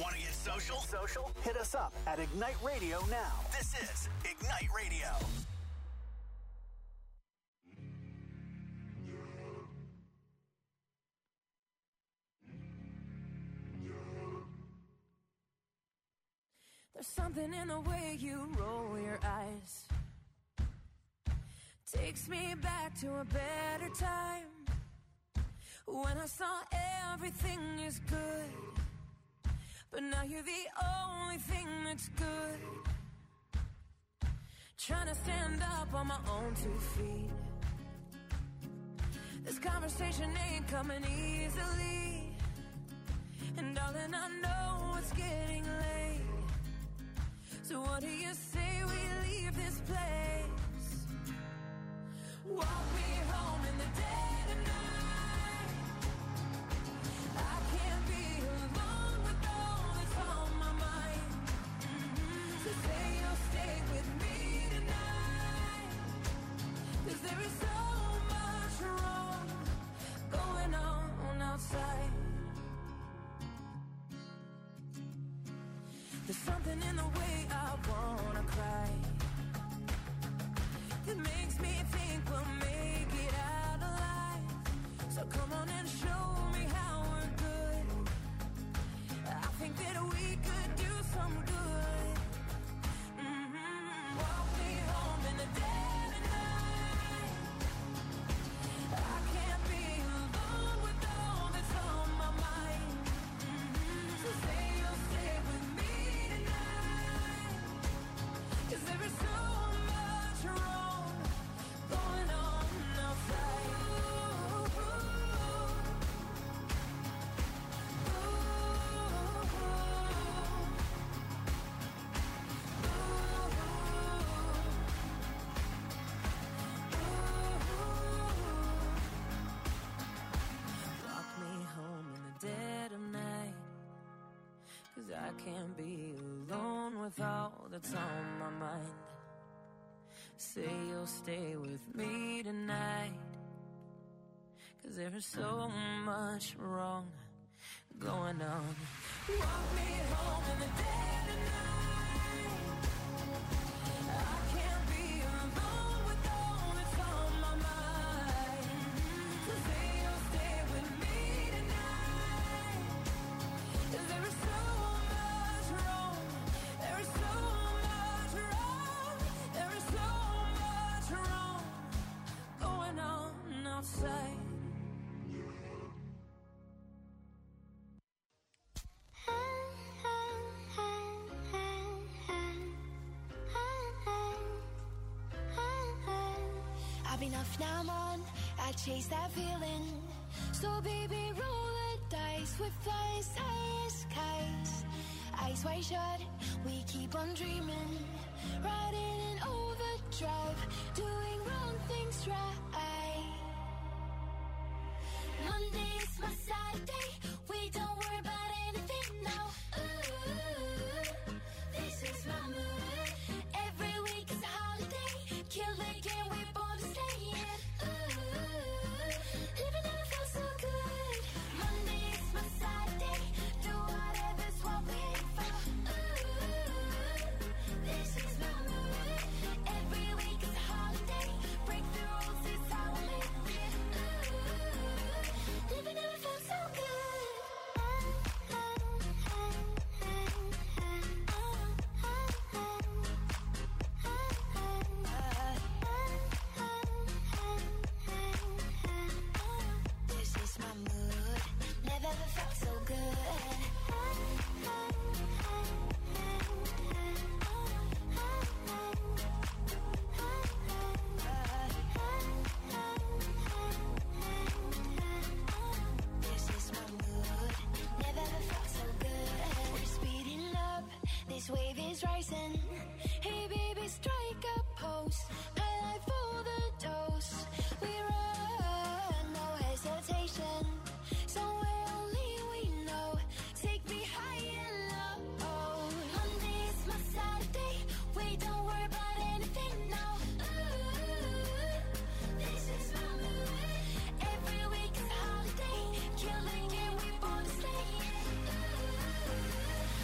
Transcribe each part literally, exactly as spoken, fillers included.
Want to get social? Social? Hit us up at Ignite Radio now. This is Ignite Radio. There's something in the way you roll your eyes. Takes me back to a better time, when I saw everything is good. But now you're the only thing that's good. Trying to stand up on my own two feet. This conversation ain't coming easily. And darling, I know it's getting late. So what do you say we leave this place? Walk me home in the dead of night. I can't be alone with all that's on my mind. Mm-hmm. So say you'll stay with me tonight. 'Cause there is so much wrong going on outside. There's something in the way I wanna cry that makes me think we'll make it out alive. So come on and show me how we're good. I think that we could do some good. Mm-hmm. Walk me home in the dead of night. I can't be alone with all that's on my mind. Mm-hmm. So say you'll stay with me. 'Cause there is so much wrong going on outside. Ooh, ooh, ooh, ooh. Walk me home in the dead of night. 'Cause I can't be alone with all that's on my mind. Say you'll stay with me tonight. 'Cause there is so much wrong going on. Walk me home in the dead of night. I can't be alone with all that's on my mind. So say you'll stay with me tonight. 'Cause there is so much wrong. There is so much wrong. There is so much wrong going on outside. I've been off, now I'm on. I chase that feeling. So baby, roll the dice with us, ice kites. Eyes wide shut, we keep on dreaming. Riding in overdrive, doing wrong things right. Monday's my Saturday, we don't worry about anything now. Ooh, this is my mood. Every week is a holiday, kill the game, we're born to stay in. Ooh, living never felt so good. Monday's my Saturday, do whatever's what we aim for. Ooh, this is my mood. Every week is a holiday, break the rules, it's how we live it. Ooh, living never felt so good. This is my mood, never ever felt so good. This is my mood, never ever felt so good. We're speeding up, this wave is rising. Hey baby, strike a pose, highlight for the dose. We run, no hesitation. Somewhere only we know. Take me high and low. Monday's my Saturday, we don't worry about anything now. Ooh, this is my mood. Every week is a holiday, kill the game, we born to stay. Ooh,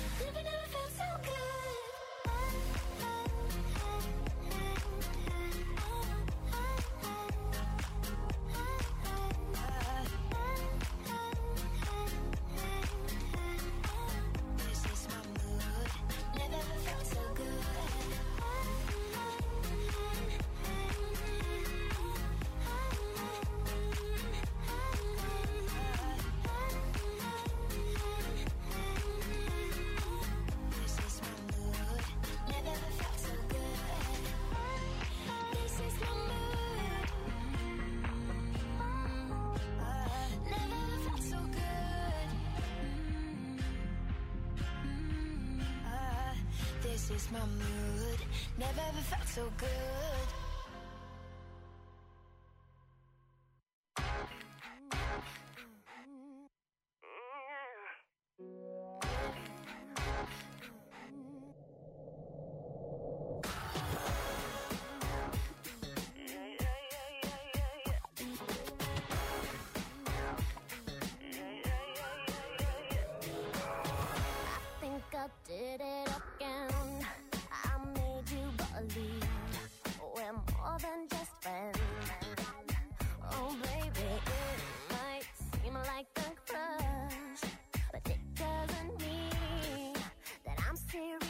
is my mood. Never ever felt so good. Did it again. I made you believe we're more than just friends. Oh baby, it might seem like a crush, but it doesn't mean that I'm serious.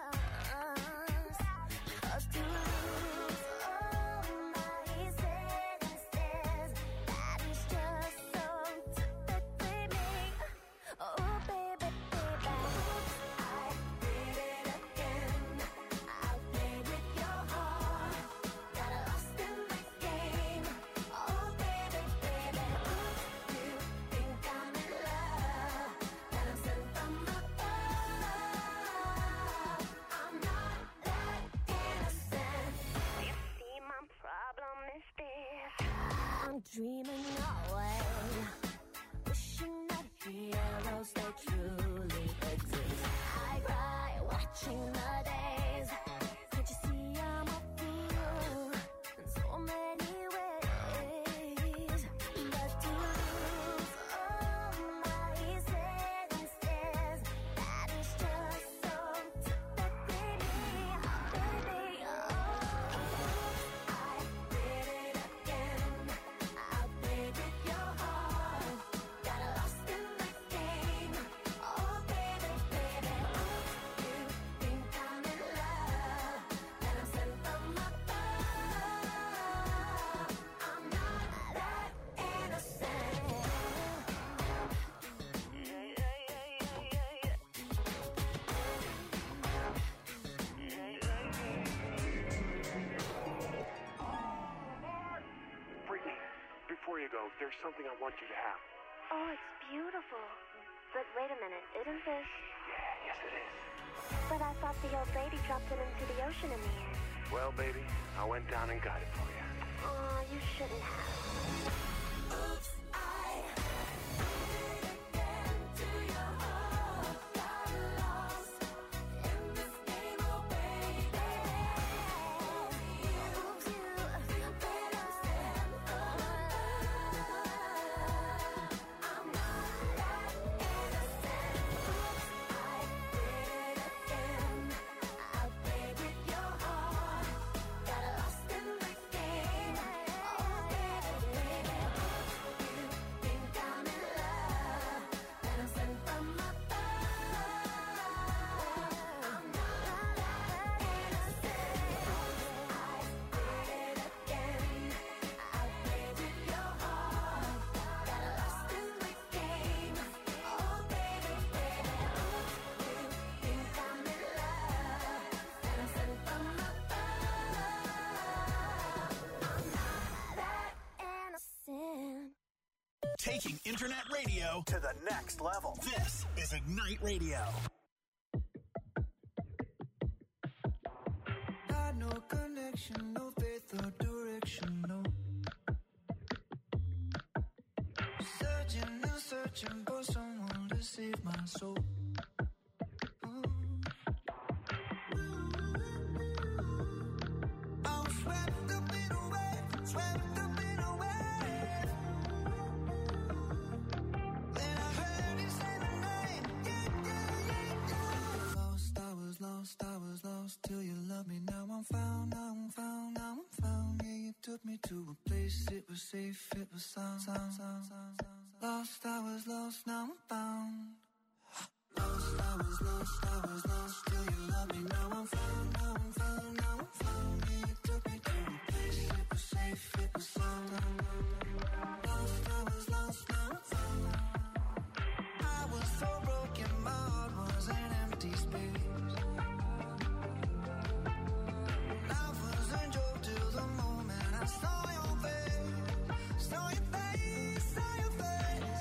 'Cause to lose all my senses, that is just so typically me. Oh baby, baby. I'm dreaming away, wishing that heroes they truly exist. I cry watching the days. Can't you see I'm a fool in so many ways? But to lose all my senses, that is just so typically me, baby. Oh, I did it again. I played with your heart, got lost in the game. Oh baby, baby, you think I'm in love, and I'm sent from above. I'm not that innocent. Brittany, before you go, there's something I want you to have. Oh, it's beautiful. But wait a minute, isn't this? Yeah, yes it is. But I thought the old lady dropped it into the ocean in the end. Well, baby, I went down and got it for you. Oh, you shouldn't have. Oops, I did it again to your heart. Got lost in this game, oh baby. Oops, you think I'm sent from above. I'm not that innocent. Oops, I did it again. I played with your heart, got lost in the game. Oh baby, baby, you think I'm in love, and I'm sent from above. I'm not that innocent. I did it again. I played with your heart, got lost in the game. Oh baby, baby, you think I'm in love, and I'm sent from above. I'm not that innocent. Taking internet radio To the next level. This is Ignite Radio. Had no connection, no faith or direction, no. Searching and searching for someone to save my soul. I was swept up in a wave, swept up in a wave. Then I heard you say my name, yeah, yeah, yeah, yeah. Lost, I was lost, I was lost till you loved me. Now I'm found, now I'm found, now I'm found. Yeah, you took me to a place, it was safe, it was sound, sound, sound, sound, sound. Lost, I was lost, now I'm found. Lost, I was lost, I was lost till you loved me. Now I'm found, now I'm found, now I'm found. Yeah, you took me to a place, it was safe, it was sound. Lost, I was lost, now I'm found. I was so broken, my heart was an empty space. Life was a joke till the moment I saw your face, saw your face, saw your face.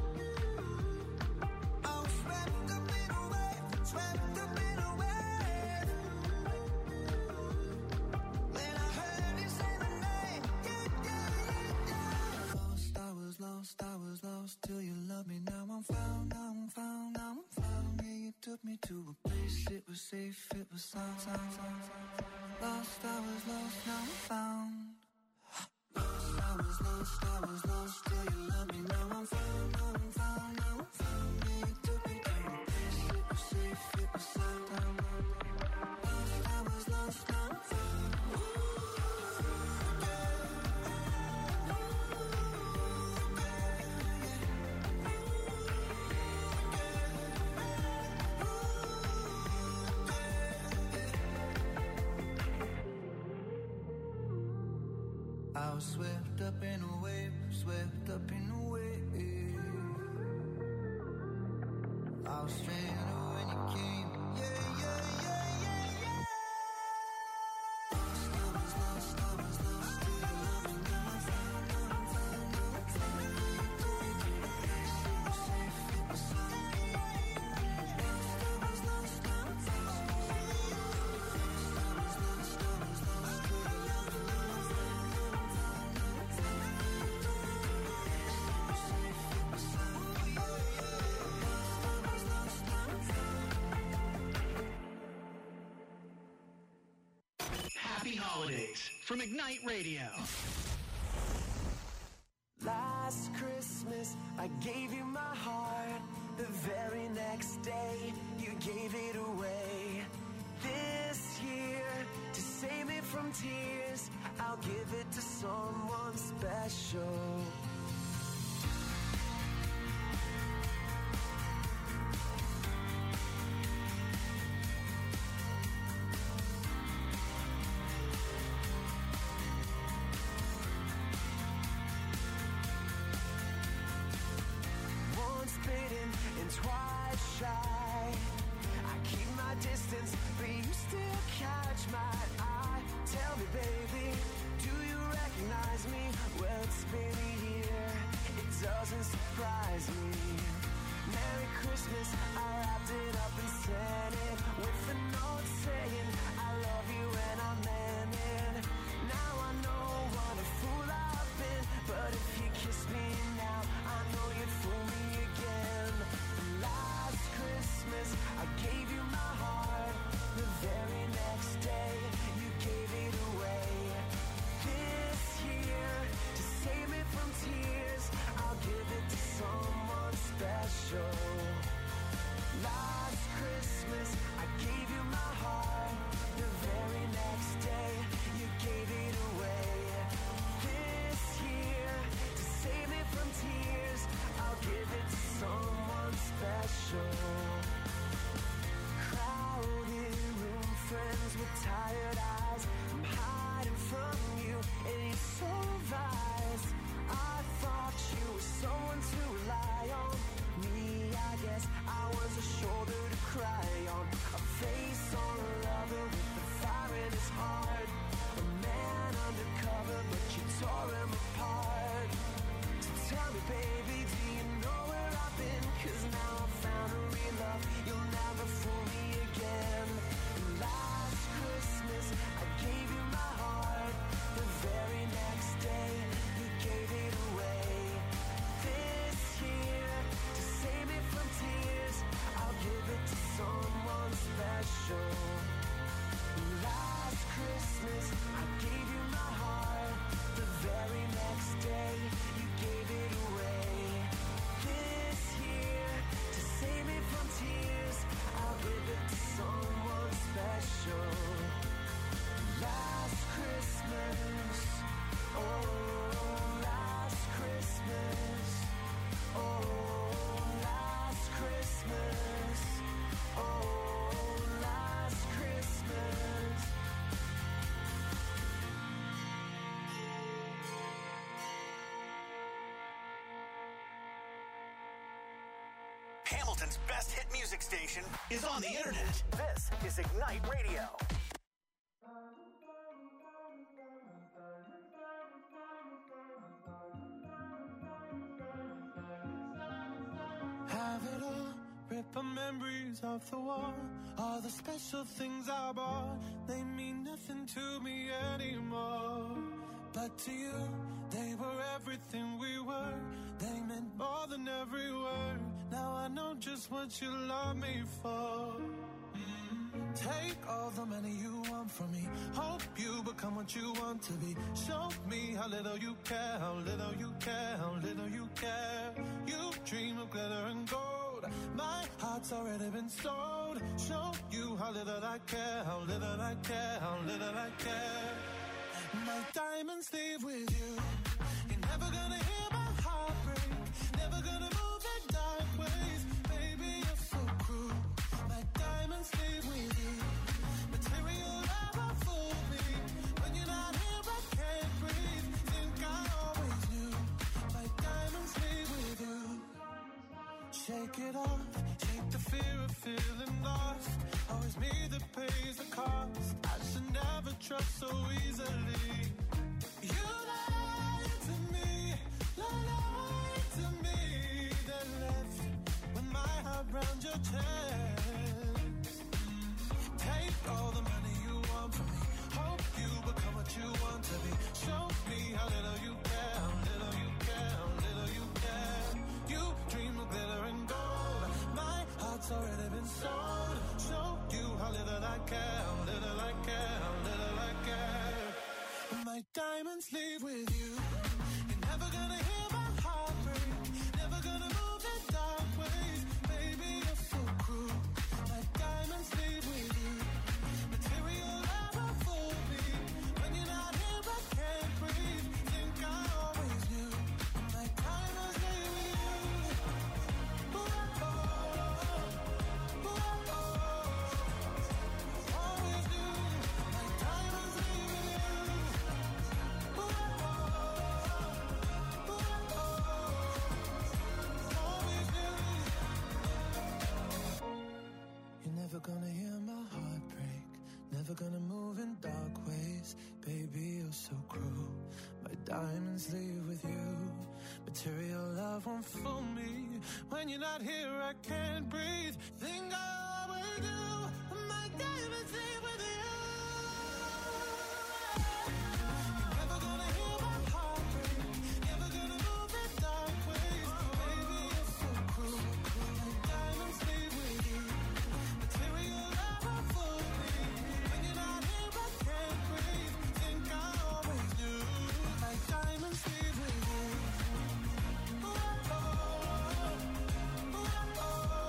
I was swept up in a wave, swept up in a wave. safe, it was sound, sound, sound, sound. Lost, I was lost, now I'm found. Lost, I was lost, I was lost, till you love me, now I'm found, now I'm found, now I'm found. Yeah, you took me to a place, it was safe, it was sound, down, down, down. Lost, I was lost, now I'm found. I was swept up in a wave, swept up in a wave. I was stranded when you came, yeah, yeah, yeah, yeah, yeah. Lost, I was lost, I was lost, till you love me, now I'm found, now I'm found, now I'm found. Yeah, you took me to a place, it was safe, it was sound. Lost, I was lost, now I'm found. Lost, I was lost, I was lost, till you love me, now I'm found. Happy holidays from Ignite Radio. Last Christmas, I gave you my heart. The very next day, you gave it away. This year, to save me from tears, I'll give it to someone special. Twice shy, I keep my distance, but you still catch my eye. Tell me, baby, do you recognize me? Well, it's been a year, it doesn't surprise me. Merry Christmas, I wrapped it up and sent it with a note saying I love you and I meant it. Now I know what a fool I've been, but if you kiss me now, I know you'd fool me again. Last Christmas, I gave you my heart. The very next day, you gave it away. This year, to save me from tears, I'll give it to someone special. Last Christmas, I gave you my heart. The very next day, you gave it away. This year, to save me from tears, I'll give it to someone special. Crowded room, friends with tired eyes. I'm hiding from you, and you so rise. I thought you were someone to rely on. Me, I guess I was a shoulder to cry on. A face on a lover with the fire in his heart. A man undercover, but you tore him apart. So tell me, baby, do you know where I've been? 'Cause now I've found a real love, you'll never fool me again. And last Christmas, I gave you my heart. The very next day, you gave it away. This year, to save me from tears, I'll give it to someone special. Last Christmas, I gave you my heart. The very next day, you gave it away. This year, to save me from tears, I'll give it to someone special. Last Christmas, oh, last Christmas, oh, last Christmas, oh, last Christmas. Hamilton's best hit music station is on the internet. This is Ignite Radio. Have it all, rip our memories off the wall. All the special things I bought, they mean nothing to me anymore. But to you, they were everything we were. They meant more than every word. Now I know just what you love me for. Mm. Take all the money you want from me. Hope you become what you want to be. Show me how little you care, how little you care, how little you care. You dream of glitter and gold. My heart's already been sold. Show you how little I care, how little I care, how little I care. My diamonds leave with you. You're never gonna hear my heart break. Never gonna move in dark ways. Baby, you're so cruel. My diamonds leave with you. Material never fooled me. When you're not here, I can't breathe. Think I always knew. My diamonds leave with you. Shake it off. Shake the fear of feeling lost. Always me that pays the cost. I should never trust so easily. You lied to me, lied to me. Then left with my heart round your chest. Take all the money you want from me. Hope you become what you want to be. Show me how little you care, how little you care, how little you care. You dream of glitter and gold. My heart's already been sold. Show you how little I care, how little I care, how little I care. My diamonds leave with you. You're never gonna hear my heart break. Never gonna move in dark ways. Baby, you're so cruel. My diamonds leave with you. Material never fooled me. When you're not here, I can't breathe. Think I always knew. My diamonds leave with you. Ooh, oh, ooh, oh, always knew. My diamonds leave with you. Ooh, oh, ooh, oh, always knew. You're never gonna hear my heart break. Never gonna move in dark ways. Baby, you're so cruel. My diamonds leave with you. Material love won't fool me. When you're not here, I can't breathe. Think I always do. My diamonds leave with you. You're never gonna hear my heart break. Never gonna move in dark ways. Baby, you're so cruel. My diamonds leave with you. Material never fooled me. When you're not here, I can't breathe. Think I always knew. My diamonds leave with you. Ooh, oh, ooh, oh,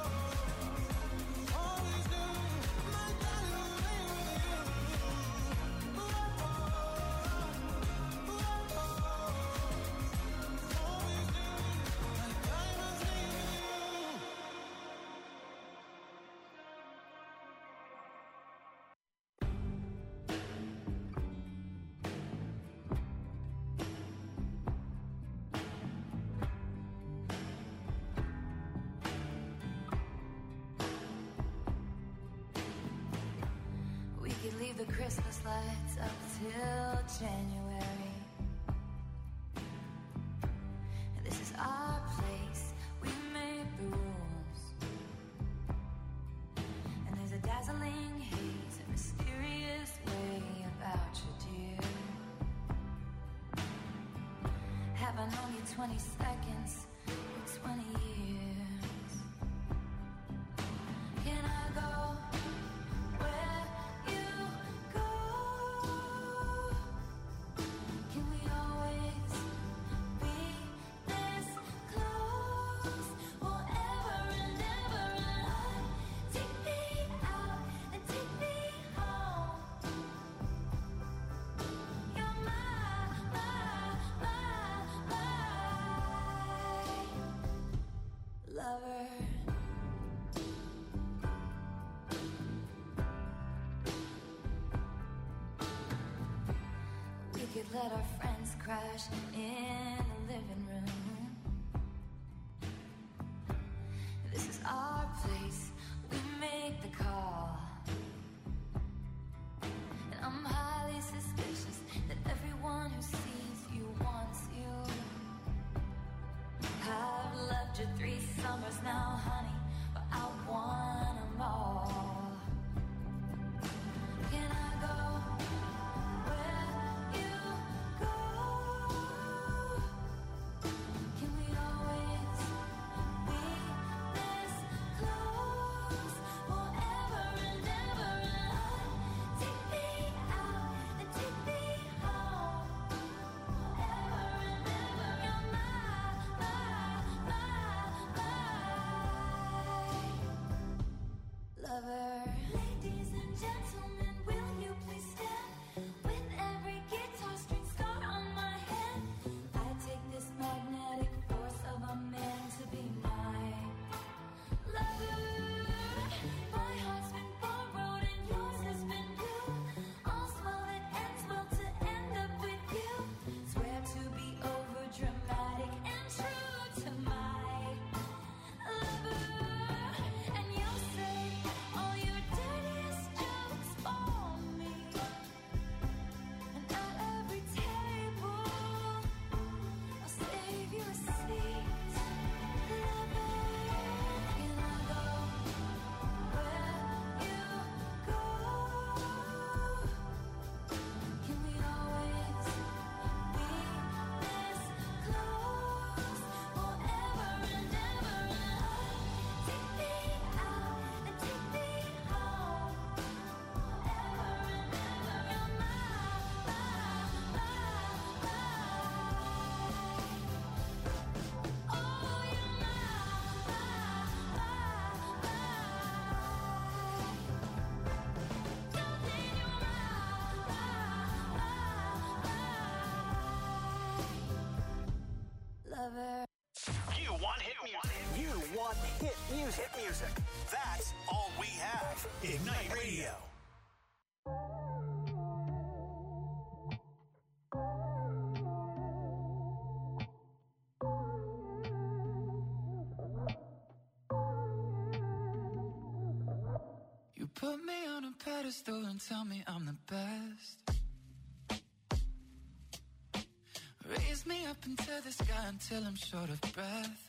always knew. My diamonds leave with you. Ooh, oh, ooh, oh, always knew. My diamonds leave with you. We could leave the Christmas lights up till January. This is our place, we make the rules. And there's a dazzling haze, a mysterious way about you, dear. Have I known you twenty seconds or twenty years? Can I go where you go? Can we always be this close? Forever and ever and on. Take me out and take me home. You're my, my, my, my lover. We could let our friends crash in the living room. This is our place, we make the call. And I'm highly suspicious that everyone who sees you wants you. I've loved you three summers now, honey, but I want them all. Can I go where you go? Can we always be this close? Forever and music. Hit music. That's all we have. Ignite Radio. You put me on a pedestal and tell me I'm the best. Raise me up into the sky until I'm short of breath.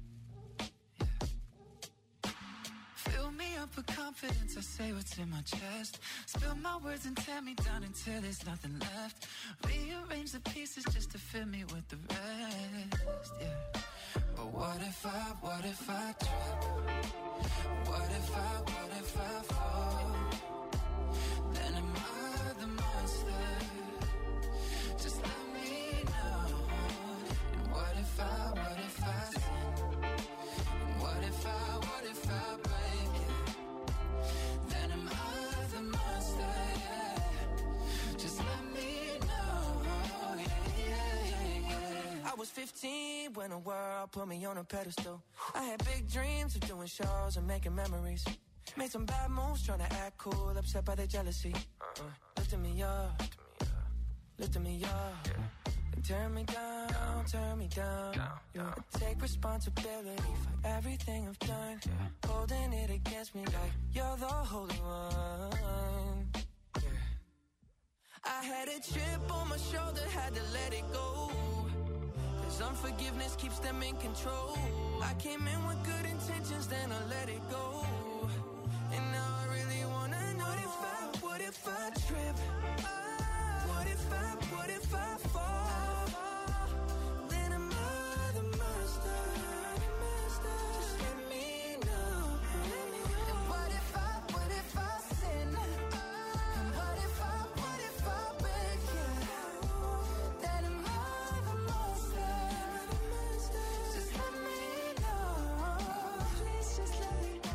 Yeah. Fill me up with confidence, I say what's in my chest. Spill my words and tear me down until there's nothing left. Rearrange the pieces just to fill me with the rest. Yeah. But what if I, what if I trip? What if I, what if I fall? Then am I the monster? Just let me know. And what if I, what if I sin? And what if I, what if I break it? Then am I the monster? Yeah. Just let me know. Yeah, yeah, yeah, yeah. I was fifteen when the world put me on a pedestal. I had big dreams of doing shows and making memories. Made some bad moves trying to act cool, upset by the jealousy. Uh, lifting me up, lifting me up. And turn me down, turn me down. You take responsibility for everything I've done. Holding it against me like you're the holy one. I had a chip on my shoulder, had to let it go. Cause unforgiveness keeps them in control. I came in with good intentions, then I let it go. And now I really wanna know, what if I, what if I trip? What if I, what if I fall? Then am I the monster? Just let me know. And what if I, what if I sin? And what if I, what if I break it? Then am I the monster? Just let me know. Please just let me know.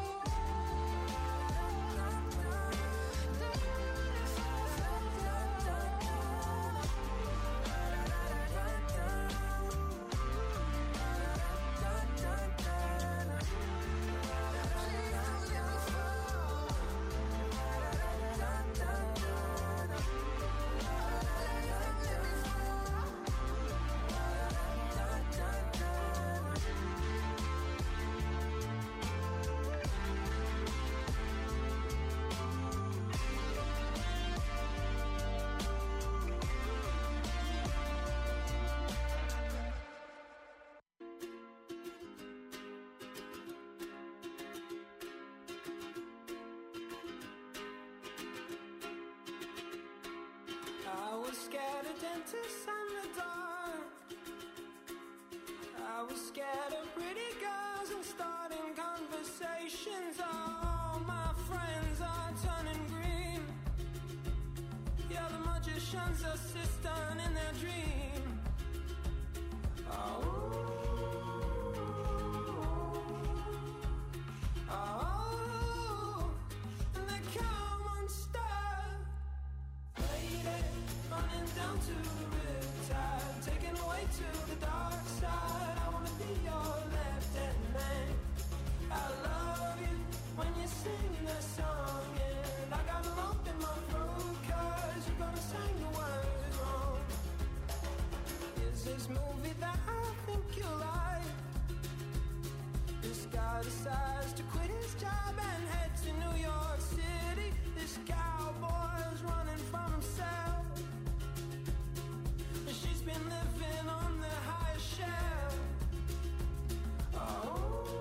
I was scared of dentists and the dark. I was scared of pretty girls and starting conversations. All my friends are turning green. Yeah, the magician's assistant in their dream. Oh, oh, and they come unstuck. Lady, running down to the riptide, taken away to the dark side. I wanna be your left-hand man. I love you when you're singing that song, and I got a lump in my throat 'cause you're gonna sing the words wrong. Is this movie that I think you like? This guy decides to quit his job and head to New York City. This cowboy's running from himself. She's been living on the highest shelf. Oh,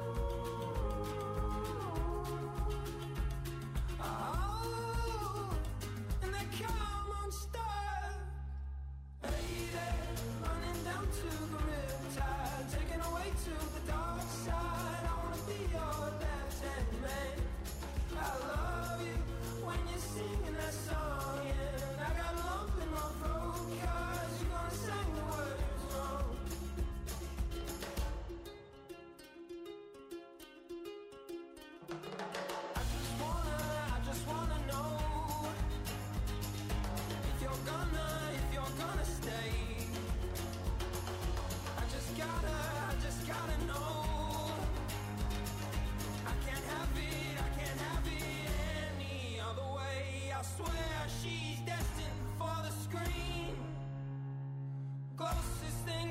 oh, and they come unstuck. Lady, running down to the riptide, taken away to the dark side. I wanna be your left-hand man. I love you when you're singing that song, and I got a lump in my throat 'cause you're gonna sing the words wrong. I just wanna, I just wanna know if you're gonna, if you're gonna stay. I just gotta, I just gotta know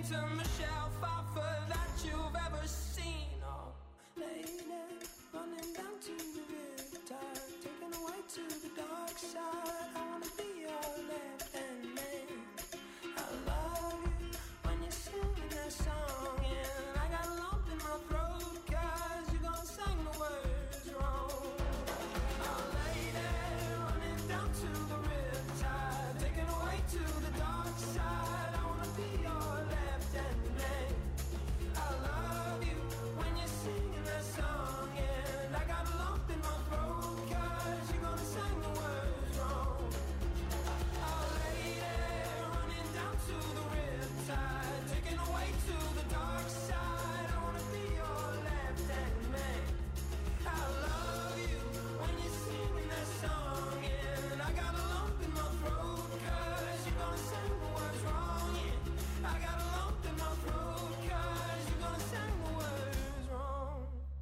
to Michelle Pfeiffer that you've ever seen. Oh, lady, running down to the riptide, taken away to the dark side. I wanna be your left-hand man. I love you when you're singing that song, and I got a lump in my throat 'cause you gon' sing the words wrong. Oh, lady, running down to the riptide, taken away to the dark side. I wanna be your left-hand man. I love you when you're singing that song, and I got a lump in my throat 'cause you're gonna sing the words wrong. Oh, lady, running down to the riptide, taken away to the dark side. I wanna be your left-hand man. I love you when you're singing that song, and I got a lump in my throat 'cause you're gonna sing the words wrong. Yeah, I got a lump in my throat 'cause you're gonna sing the words wrong.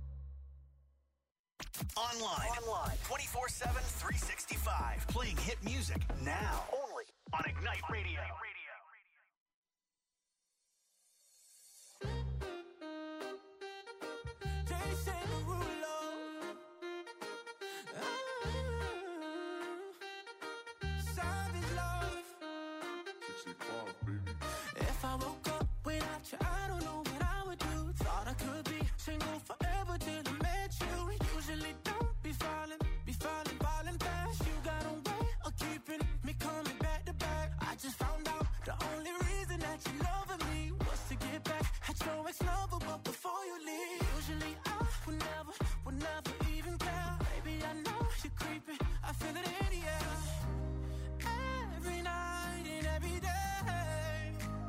Online. Online. twenty-four seven, three sixty-five. Playing hit music Now. Only on Ignite Radio. Jason Derulo. Ah, savage love. If I woke up without you, I don't know what I would do. Thought I could be single forever till I met you. Usually don't be falling, be falling, falling fast. You got a way of keeping me coming back to back. I just found out the only reason that you loving me was to get back at your ex-lover, but before you leave, usually I would never, would never even care. Baby, I know you're creeping, I feel it in the air. Every night and every day,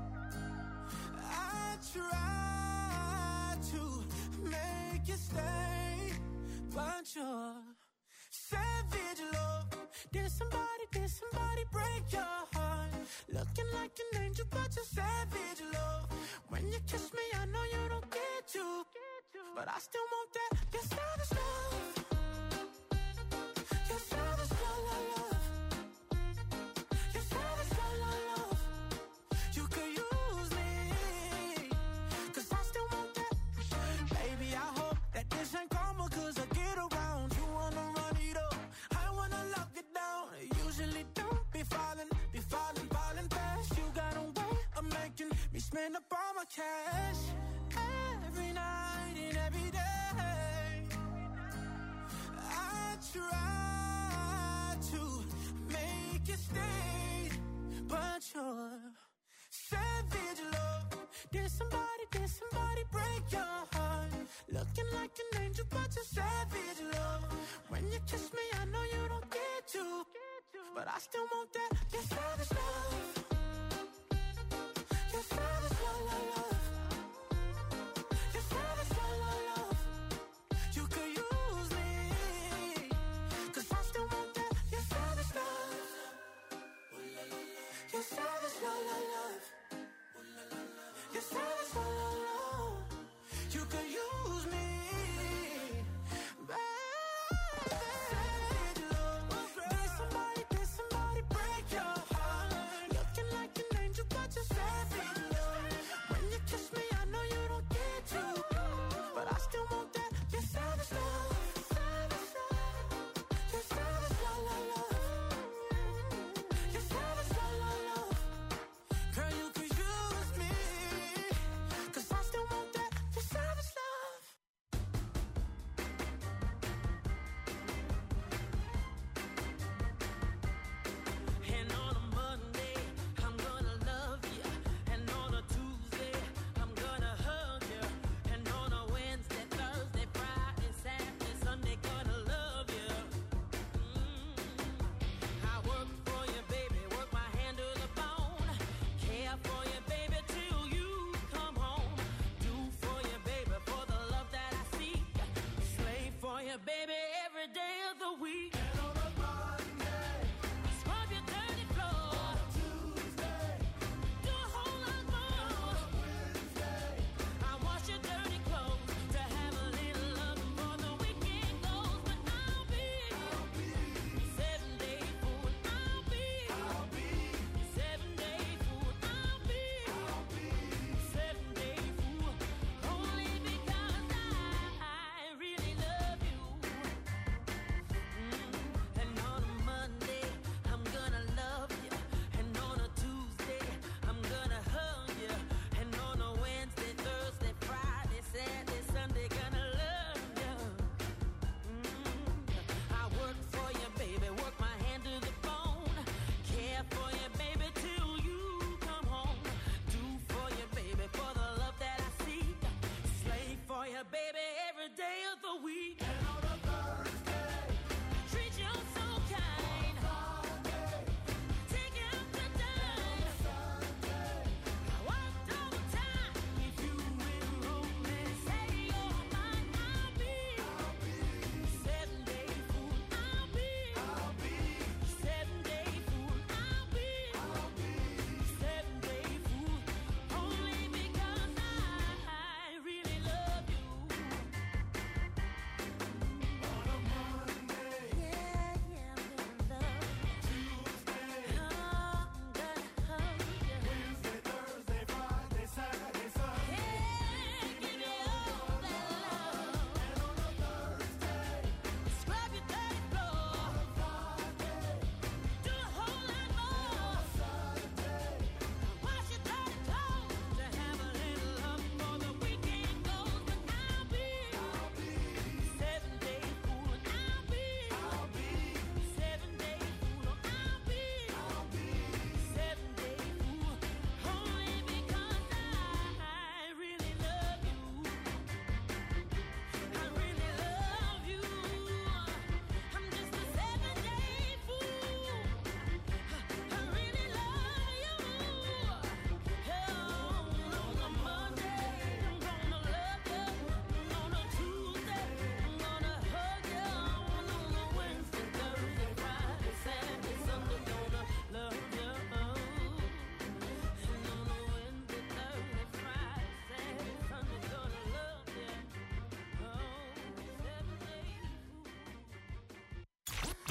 I try to make you stay, but you're savage love. Did somebody, did somebody break your heart? Looking like an angel, but you're savage love. When you kiss me, I know you don't get to, but I still want that. You're savage love. You're savage love, love, love. You're savage love, love, love. You could use me, 'cause I still want that. Baby, I hope that this ain't karma, 'cause I get around. You wanna run it up, I wanna lock it down. Usually don't be falling, be falling, falling fast. You got a way of making me spend up all my cash. Every night and every day, I try to make you stay, but you're savage love. Did somebody, did somebody break your heart? Looking like an angel, but you're savage love. When you kiss me, I know you don't get to, but I still want that. You're savage love. You're savage love, love, love. You're savage love, love, love. You could use me, 'cause I still want that. You're savage love. You're savage love, love, love. You're savage love, love, love. You could use me, baby. Savage love. Did somebody, did somebody break your heart? Looking like an angel, but you're savage love. When you kiss me, I know you don't get to, but I still want that. You're savage love. You're savage love, love, love. You're savage love, love, love. Girl, you could use me, 'cause I still want that. You're savage love.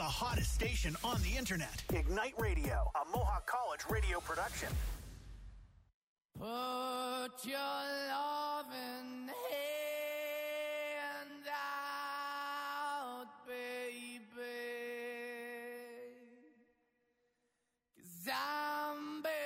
hottest station on the internet. Ignite Radio, a Mohawk College radio production. Put your loving hand out, baby, 'cause I'm begging.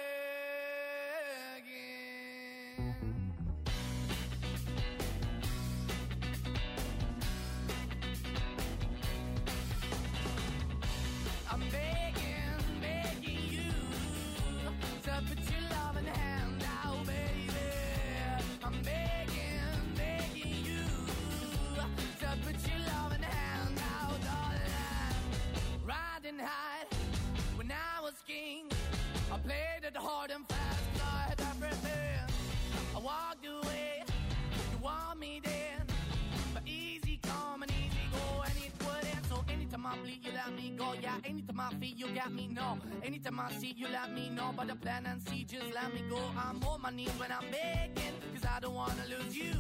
I'm begging, begging you to put your loving hand out, baby. I'm begging, begging you to put your loving hand out, darling. Riding high when I was king, I played it hard and fast, I had everything. I walked away, you want me then, but easy come and easy go, and it wouldn't. So anytime I bleed, you let me go. Yeah, anytime I feel, you got me, no. Anytime I see, you let me know. But the plan and see, just let me go. I'm on my knees when I'm begging, 'cause I don't wanna lose you.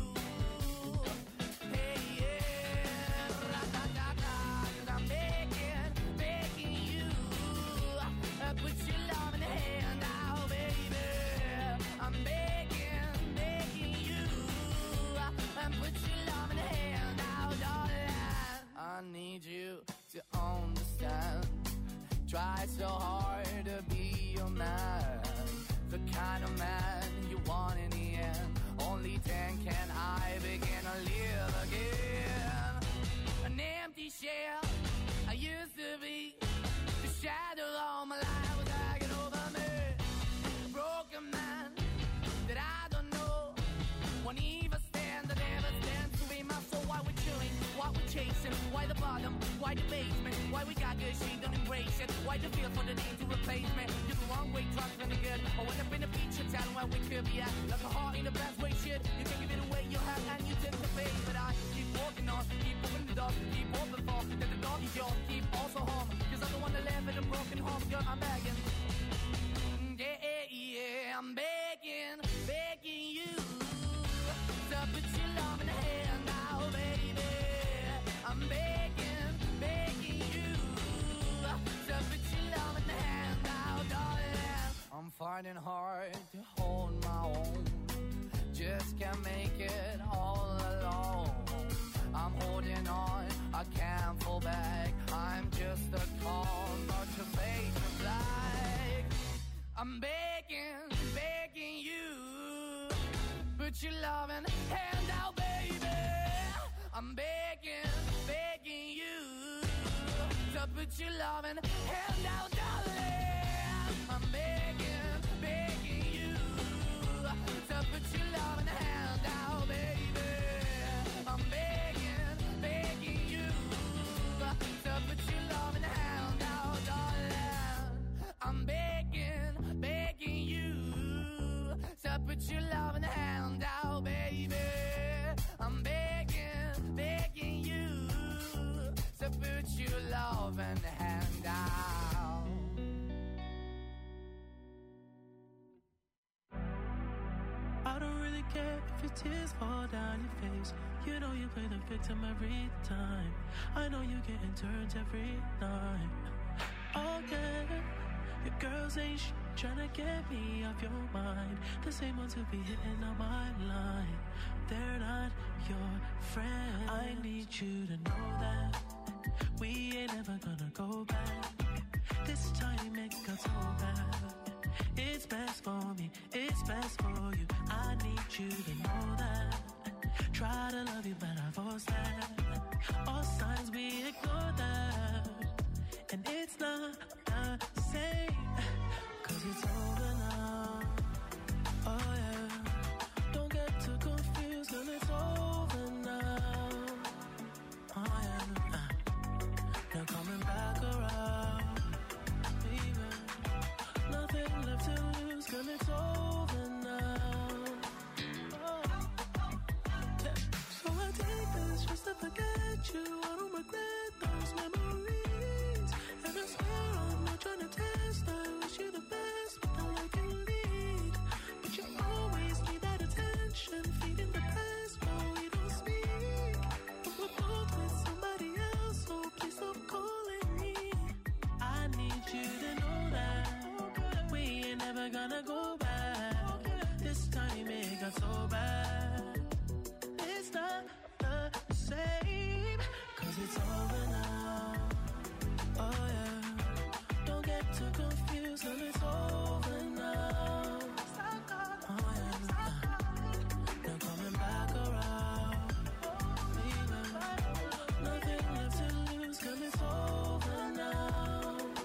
Hey, yeah, ra-da-da-da, 'cause I'm begging, begging you. Uh, put your love in the hand out, baby. I'm begging, begging you. Uh, put your love in the hand out, darling. I need you to understand. Try so hard to be your man, the kind of man you want in the end. Only then can I begin to live again. An empty shell I used to be, the shadow all my life was hanging over me. A broken man that I don't know won't even stand, that never stands to be my soul. Why we're chilling, why we're chasing, why the bottom, why the basement, why we got good, she don't embrace it, why the feel for the need to replace me. You're the wrong way, trying to be good. I went up in the feature town where we could be at, like a heart in the best way, shit. You can give it away, you have, and you tend to pay, but I keep walking on, keep moving the dog, keep open for, that the dog is yours, keep also home, 'cause I'm the one that live in a broken home, girl, I'm begging. Yeah, yeah, yeah, I'm begging, begging you to put your love in the hand now, baby. I'm begging, begging you to put your love in the hand now, darling. I'm finding hard to hold my own, just can't make it all alone. I'm holding on, I can't fall back. I'm just a call, not to fade to black. I'm begging, begging you, put your loving hand out, baby. I'm begging, begging you to put your loving hand out, darling. I'm begging, begging you to put your loving hand out, baby. I'm begging, begging you to put your loving hand out, darling. I'm begging, begging you to put your loving hand out, baby. I'm begging, begging you to put your loving hand out. I don't really care if your tears fall down your face. You know you play the victim every time. I know you're getting turned every night. Oh yeah, your girls ain't sh- trying to get me off your mind. The same ones who be hitting on my line. They're not your friend. I need you to know that we ain't ever gonna go back. This time it got so bad. It's best for me, it's best for you. I need you to know that. Try to love you, but I force that. All signs we ignore that. And it's not the same, 'cause it's over now. Oh yeah, don't get too confused, girl, it's over now. Oh yeah, uh, now coming back around, baby. Nothing left to lose, girl, it's over now. Oh. Yeah. So I take this just to forget you. I don't regret those memories. got so bad. It's not the same, cause it's over now. Oh yeah, don't get too confused, cause it's over now. Oh yeah, no coming back around. Nothing left to lose, cause it's over now.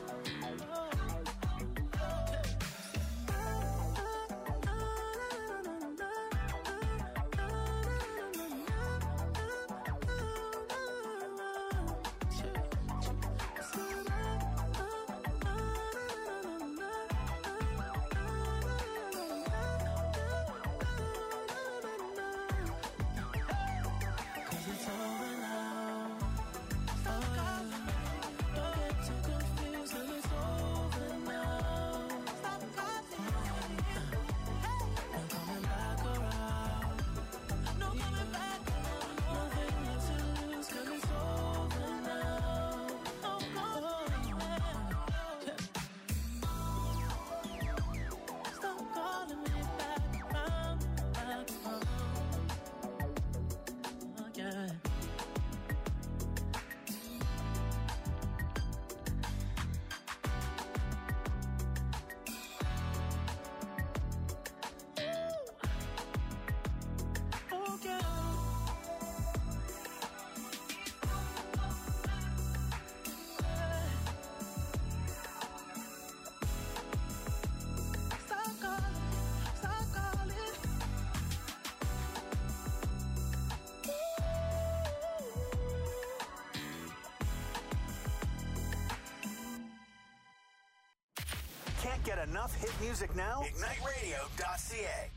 Can't get enough hit music now? Ignite Radio dot C A.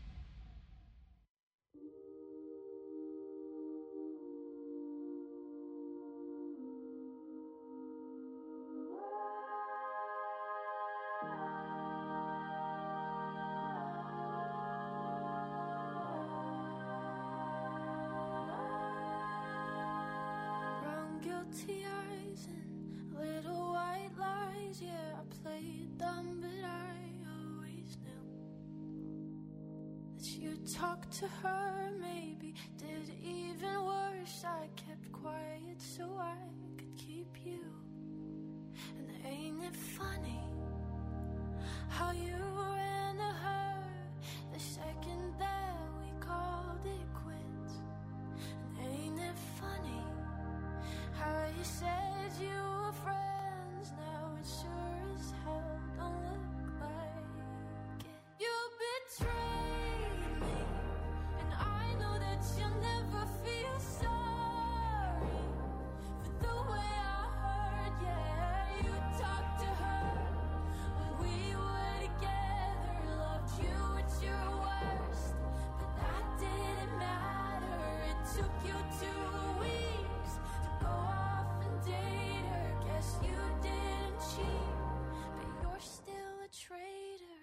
Brown guilty eyes and little white lies. Yeah, I played dumb, but I always knew that you talked to her. Maybe did even worse. I kept quiet so I could keep you. And ain't it funny how you ran to her the second that we called it quits? And ain't it funny how you said you were friends? Now it sure as hell don't look like it. You betrayed me, and I know that you'll never feel sorry for the way I heard. Yeah, you talked to her when we were together, loved you at your worst, but that didn't matter. It took you two weeks to go off and date her. Guess you didn't cheat, but you're still a traitor.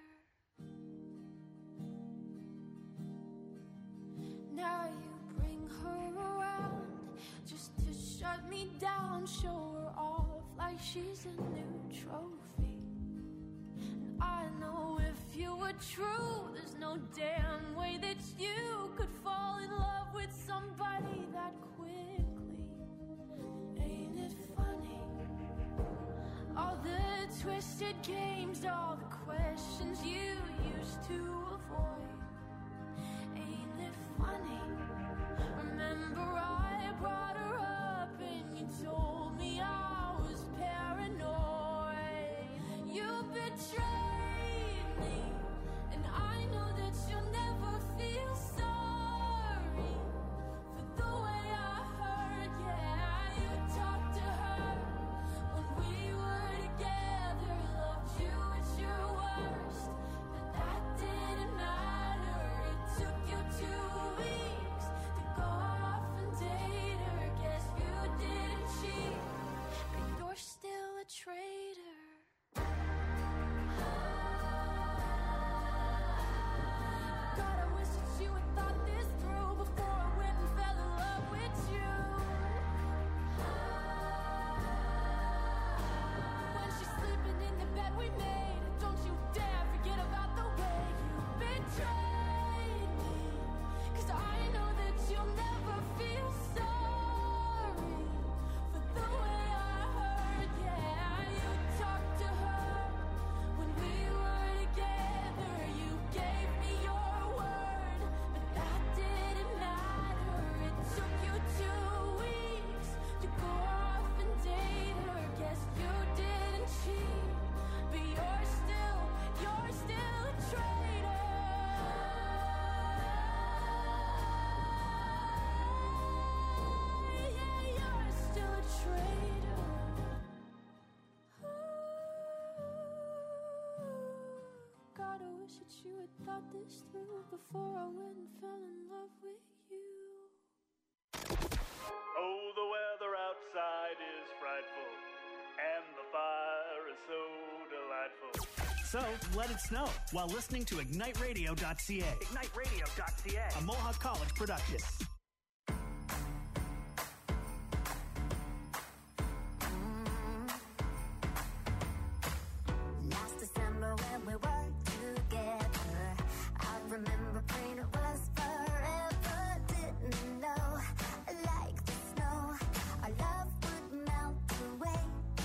Now you bring her around just to shut me down, show her off like she's a new trophy. And I know if you were true, there's no damn way that you could fall in love with somebody that quickly. Ain't it funny? All the twisted games, all the questions you used to avoid. Ain't it funny? Remember I brought her up and you told me I was paranoid. You betrayed me, and I know that you'll never feel sorry for the way I heard. Yeah, you talked to her when we were together, loved you at your worst, but that wish that you had thought this through before I went and fell in love with you. Oh, the weather outside is frightful, and the fire is so delightful. So, let it snow while listening to ignite radio dot c a. ignite radio dot c a. A Mohawk College production. Last December when we were together, I remember praying it was forever. Didn't know, like the snow, our love would melt away.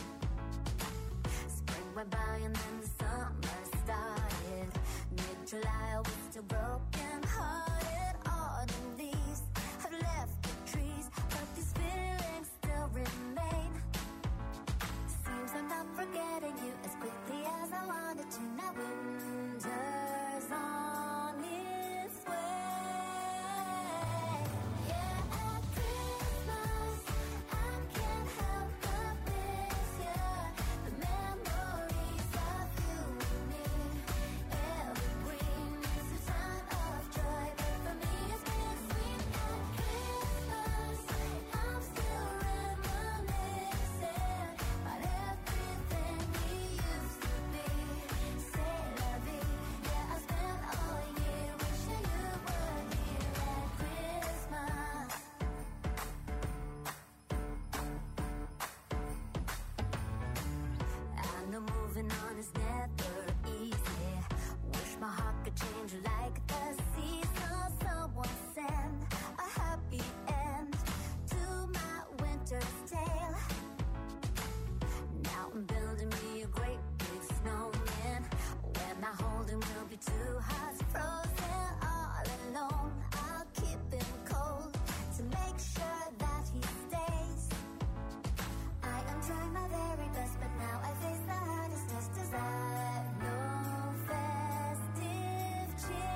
Spring went by and then the summer started. Mid-July I was still broken hearted. Autumn leaves have left the trees, but these feelings still remain. Seems I'm not forgetting you as quickly as I wanted to. Now winter's on its way. Yeah, at Christmas I can't help but miss you. The memories of you and me, evergreen. It's a time of joy, but for me it's been sweet. At Christmas I'm still reminiscing about everything we used to be. C'est la vie. Yeah, I spent all year wishing you were here at Christmas. I know moving on is never easy. Wish my heart could change like the seasons. Someone send a happy end to my winter's tale. Now I'm building me a great big snowman. When I hold him, we'll be two hearts frozen all alone. I'll keep him cold to make sure that he stays. I am trying my very best, but now I face the hardest test as I have no festive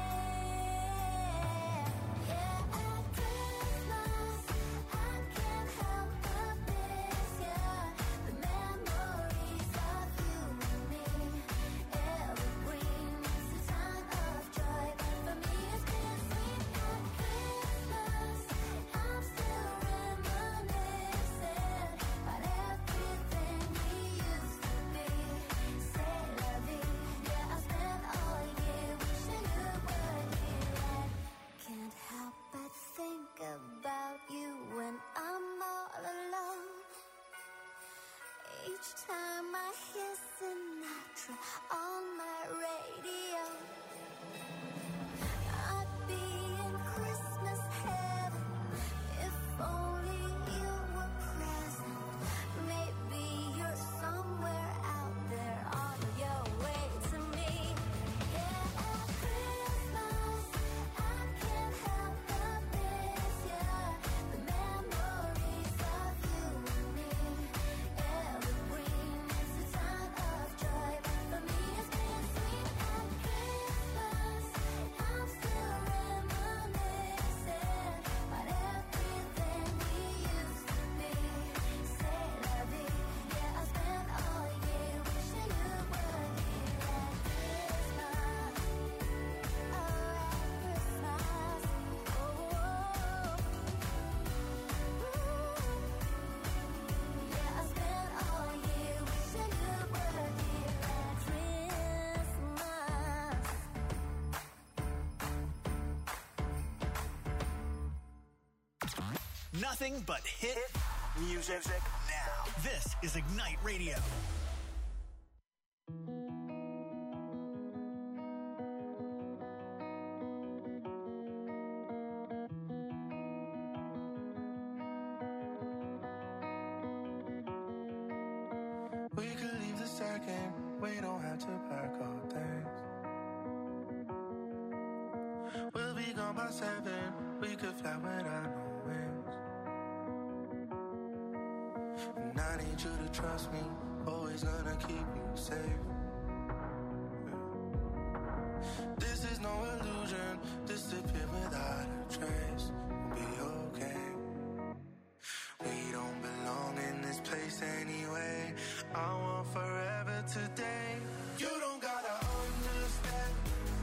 cheer. Yeah, at Christmas I can't help but miss you. The memories of you and me, evergreen. It's a time of joy, but for me it's been sweet. At Christmas I'm still reminiscing about everything we used to be. C'est la vie. Yeah, I spent all year wishing you were here. I can't help but think about you when I'm all alone. Each time I hear Sinatra on my radio, I'd be in Christmas heaven if only you were present. Maybe you're somewhere out there on your way to me. Yeah, at Christmas I can't help but miss you. The memories of you and me, evergreen. It's a time of joy, but for me it's been sweet. At Christmas I'm still reminiscing about everything we used to be. C'est la vie. Yeah, I spent all year wishing you were here at Christmas. Oh, at Christmas. Oh, yeah, I spent all year wishing you were here at Christmas. Nothing but hit Music now. This is Ignite Radio. We could leave the second, we don't have to pack our things. We'll be gone by seven, we could fly without no wings. And I need you to trust me, always gonna keep you safe. This is no illusion, disappear without a trace. We'll be okay. We don't belong in this place anyway. I want forever today. You don't gotta understand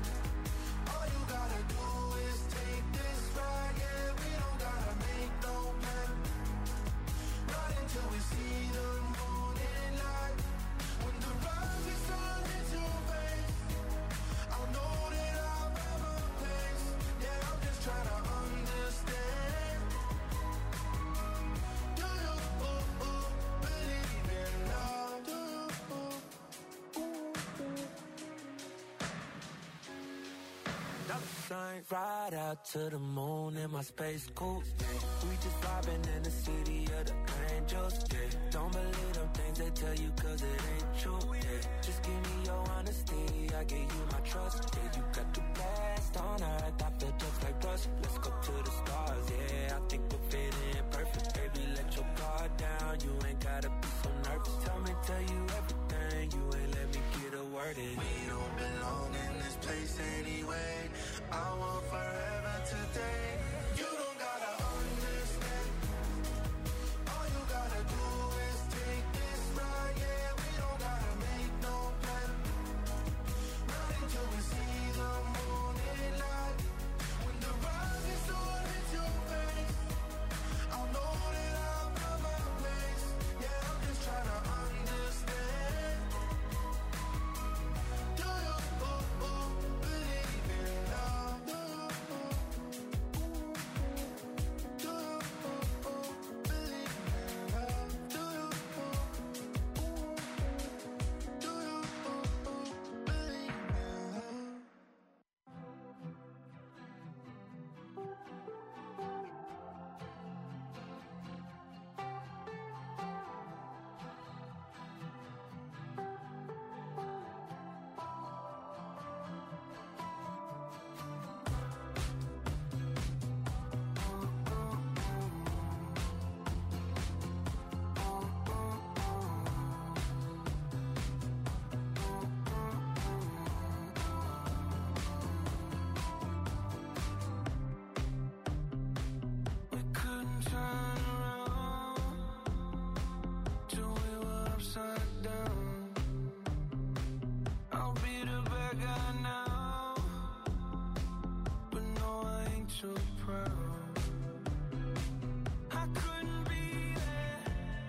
dollar sign. Ride out to the moon in my space coupe. We just vibing in the city of the angels. Yeah. Don't believe them things they tell you cause it ain't true. Yeah. Just give me your honesty, I give you my trust. Yeah, you got the best on earth, I feel just like us. Let's go to the stars, yeah, I think we'll fit in perfect. Baby, let your guard down, you ain't gotta be so nervous. Tell me, tell you everything, you ain't let me get a word in. We don't belong in this place anyway. I want forever today. You don't gotta understand. All you gotta do is take this ride. Yeah, we don't gotta make no plan. Not until we see the morning light. When the rising sun hits your face, I'll know that I've got my place. Yeah, I'm just trying to understand. Do you oh, oh, believe in love? Do you, oh, do you oh, oh, believe in love? Do you, oh, do you oh, oh, believe in love? We couldn't turn around till we were upside down. I'll be the bad guy now, but no, I ain't too proud. I couldn't be there,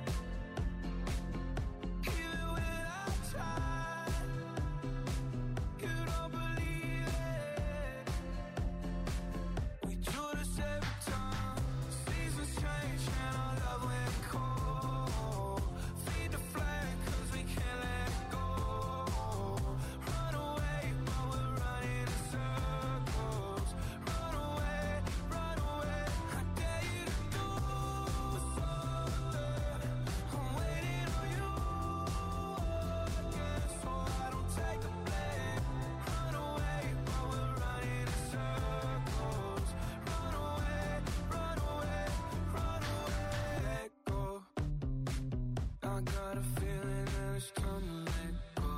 even when I tried. You don't believe it. We do this every time. Seasons change and our love went cold. Feed the flag cause we can't let go. Run away while we're running in circles. Run away, run away. I dare you to do something. I'm waiting on you again, so I don't take the blame. Run away while we're running in circles. Run away, run away, run away. Let go. I got a feeling that it's time to let go.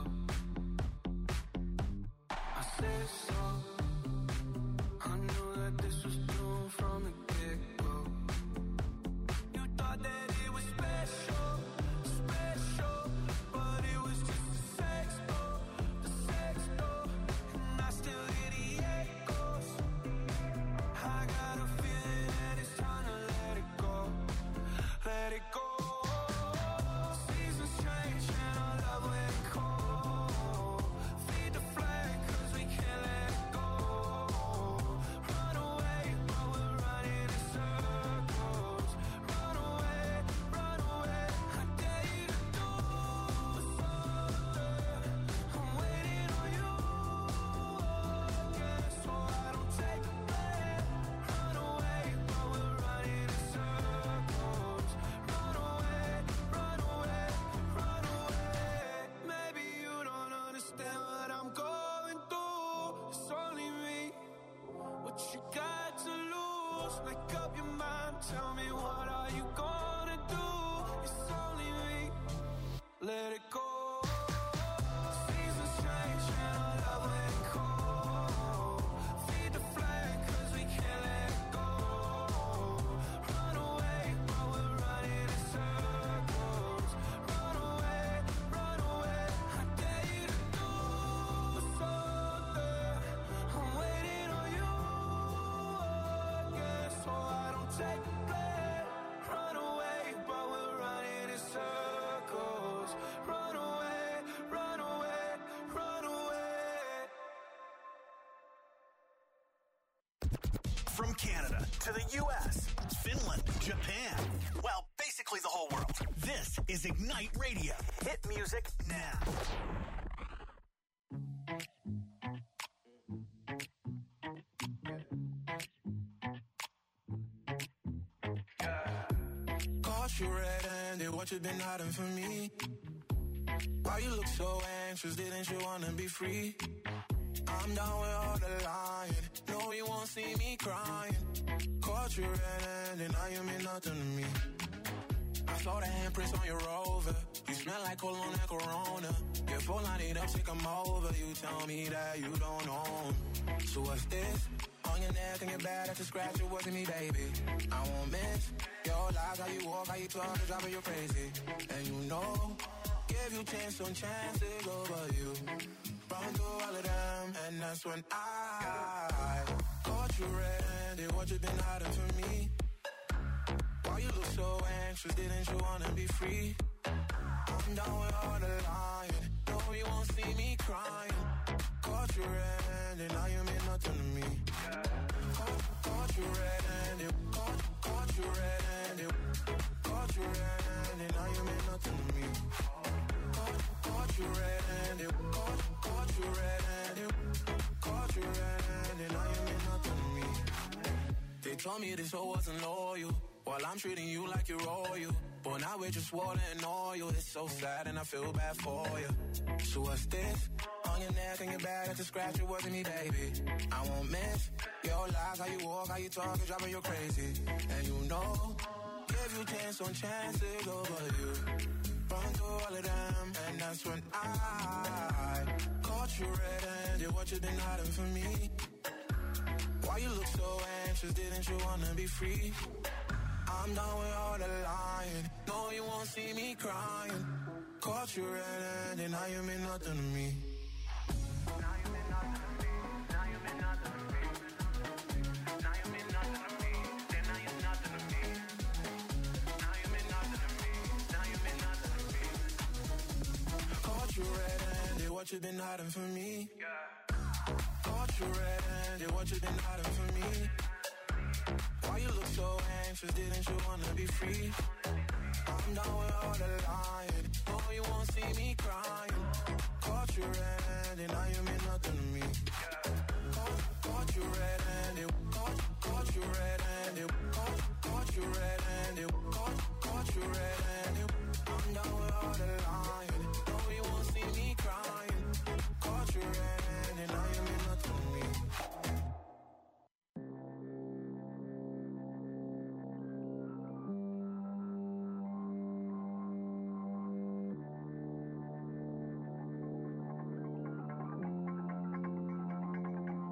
I said so. I knew that this was doomed from the get-go. You thought that it was special, special, but it was just the sex door, the sex door, and I still hear the echoes. I got a feeling that it's time to let it go, let it go. Seasons change and our love went cold. Feed the flag cause we can't let go. Run away while we're running in circles. Run away, run away. I dare you to do something. I'm waiting on you again, so I don't take the blame. Run away while we're running in circles. Run away, run away, run away. Maybe you don't understand what I'm going through. It's only me. What you got to lose? Make up your mind. Tell me what are you gonna do? It's only me. Let it go. Seasons change and our love went cold. Feed the flag cause we can't let go. Run away while we're running in circles. Run away, run away. I dare you to do something. I'm waiting on you again, so I don't take the blame. Run away while we're running in circles. Run away, run away, run away. From Canada to the U S, Finland, Japan, well, basically the whole world. This is Ignite Radio. Hit music now. Caught you red-handed, what you been hiding from me? Why you look so anxious, didn't you wanna be free? I'm down with all the lying, no you won't see me crying. Caught you red-handed, now you mean nothing to me. I saw the handprints on your Rover, you smell like cologne and Corona. Your phone line it up, say come over, you tell me that you don't own. So what's this? On your neck and your back, that's a scratch, it wasn't me, baby. I won't miss your lies, how you walk, how you talk, it's driving you crazy. And you know, give you chance on chances over you. Run through all of them, and that's when I caught you red-handed, what you been hiding from me? Why you look so anxious, didn't you wanna be free? I'm down with all the lying, no you won't see me crying. Caught you red-handed, now you mean nothing to me. Caught, caught you red-handed, caught, caught you red-handed, caught you red-handed, now you mean nothing to me. Caught, caught you red-handed, caught, caught you red-handed, caught you red-handed, now you mean nothing to me. They told me this hoe wasn't loyal, while I'm treating you like you're royal. But now we're just water and oil. It's so sad and I feel bad for you. So what's this? On your neck and your back, that's a scratch, it wasn't me, baby. I won't miss your lies, how you walk, how you talk, it's driving you crazy. And you know, give you chance on chances over you. Run through all of them, and that's when I caught you red-handed, what you been hiding from me? Why you look so anxious, didn't you wanna be free? I'm done with all the lying, no you won't see me crying. Caught you red-handed, now you mean nothing to me. Now you mean nothing to me, now you mean nothing to me. Now you mean nothing to me, then now you're nothing to me. Now you mean nothing to me, now you mean nothing to me. Caught you red-handed, what you been hiding from me? Caught you red-handed, what you been hiding from me? Why you look so anxious, didn't you wanna be free? I'm down with all the lying, no you won't see me crying. Caught you red-handed, now you mean nothing to me.